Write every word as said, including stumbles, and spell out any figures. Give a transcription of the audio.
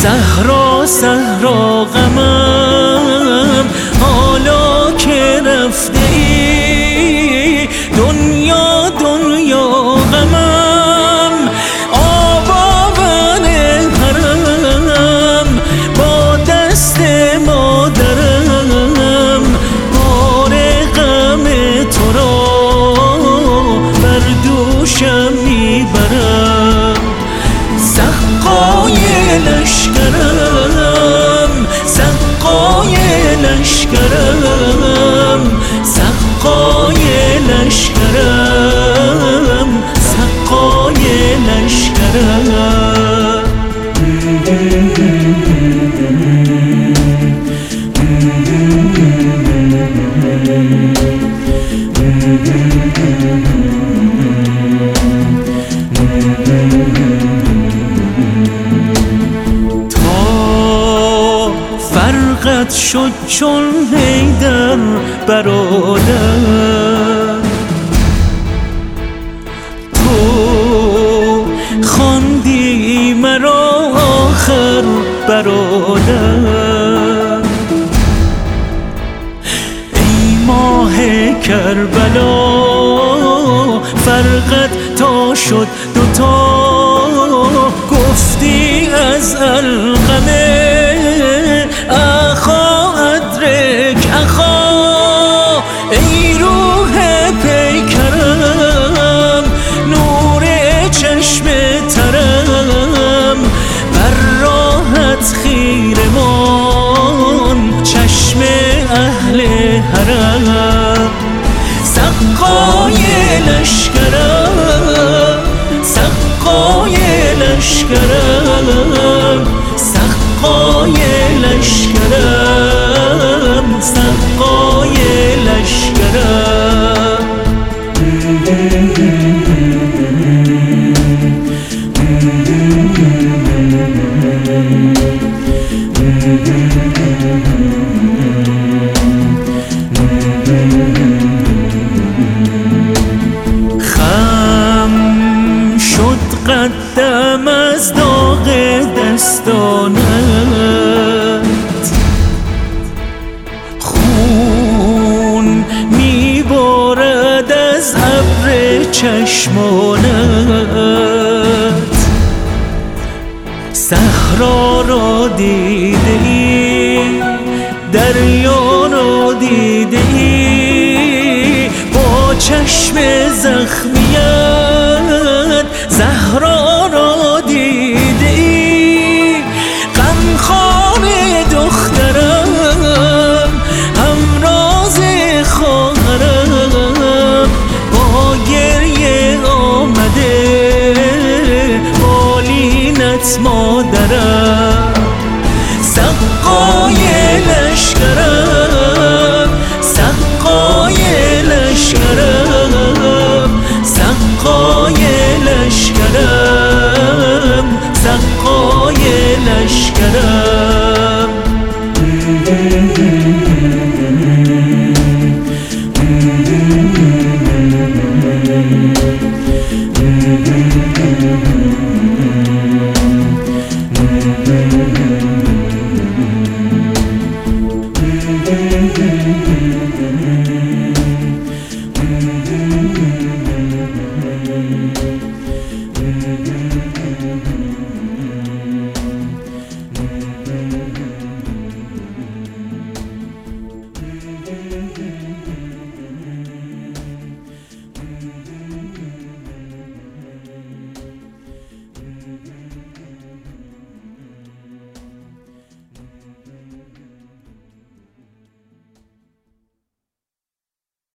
صحرا صحرا غمم حالا که رفته ای، دنیا دنیا غمم آباون حرم با دست مادرم بار غم تو را بر دوشم میبرم. سقای لشکرم سقای لشکرم سقای لشکرم سقای لشکرم. فرقت شد چون حیدر برادر، تو خواندی مرا آخر برادر. ای ماه کربلا فرقت تا شد دوتا، گفتی از القمه اخا ادرک اخا. ای روح پیکرم نور چشم ترم، بر راحت خیرمان چشم اهل حرم. سقای لشکرم سقای لشکرم سقای لشکرم سقای لشکرم. خم شد قدم از داغ دستانت، خون میبارد از ابر چشمانت. صحرا را دیده ای، دریا را دیده ای، با چشم زخمیت زهرا را دیده ای. غمخوار دخترم همراز خواهرم، با گریه آمده بالینت مادرم. سقای لشکرم سقای لشکرم سقای لشکرم سقای لشکرم. Mm-hmm.